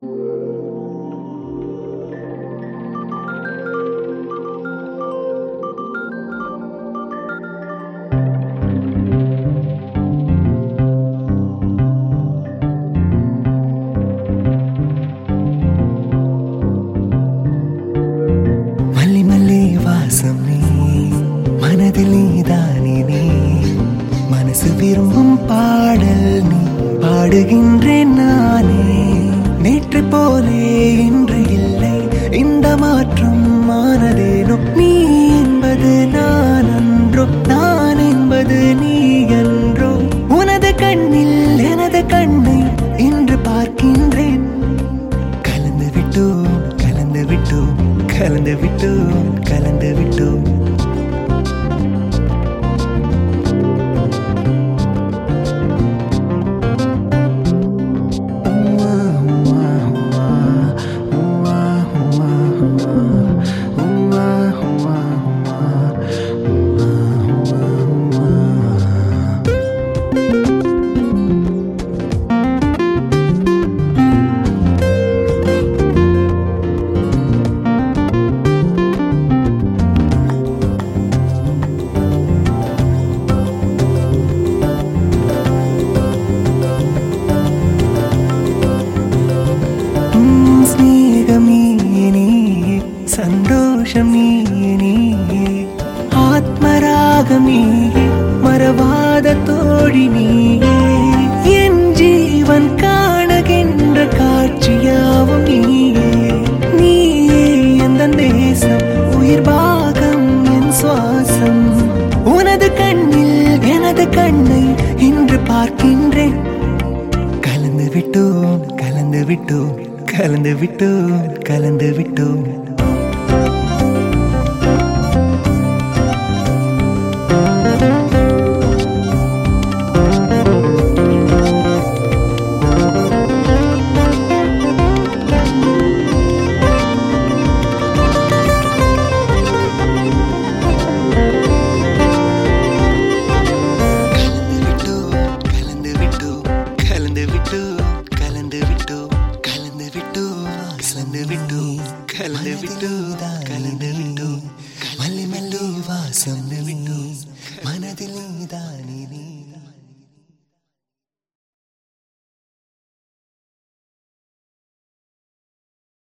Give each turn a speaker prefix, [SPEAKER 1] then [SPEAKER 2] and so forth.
[SPEAKER 1] மனதில் நீதானே நீ மனசு விரும்பும் பாடல் நீ பாடுகின்றேன் நானே. நேற்று போலே இன்று இல்லை, இந்த மாற்றம் மானதேனோ. நீ என்பது நான் அன்றோ, நான் என்பது நீ என்றோ. உனது கண்ணில் எனது கண்ணை இன்று பார்க்கின்றேன். கலந்து விட்டோம் கலந்து விட்டோம் கலந்து விட்டோம் கலந்து விட்டோம். சந்தோஷமே ஆத்மராகமே மறவாத தோழி நீயே. என் ஜீவன் காணுகின்ற காட்சியாவும் நீயே. நீயே எந்த தேசம், உயிர் பாகம், என் சுவாசம். உனது கண்ணில் எனது கண்ணை இன்று பார்க்கின்றேன். கலந்து விட்டோம் கலந்து விட்டோம் கலந்து விட்டோம் கலந்து விட்டோம்.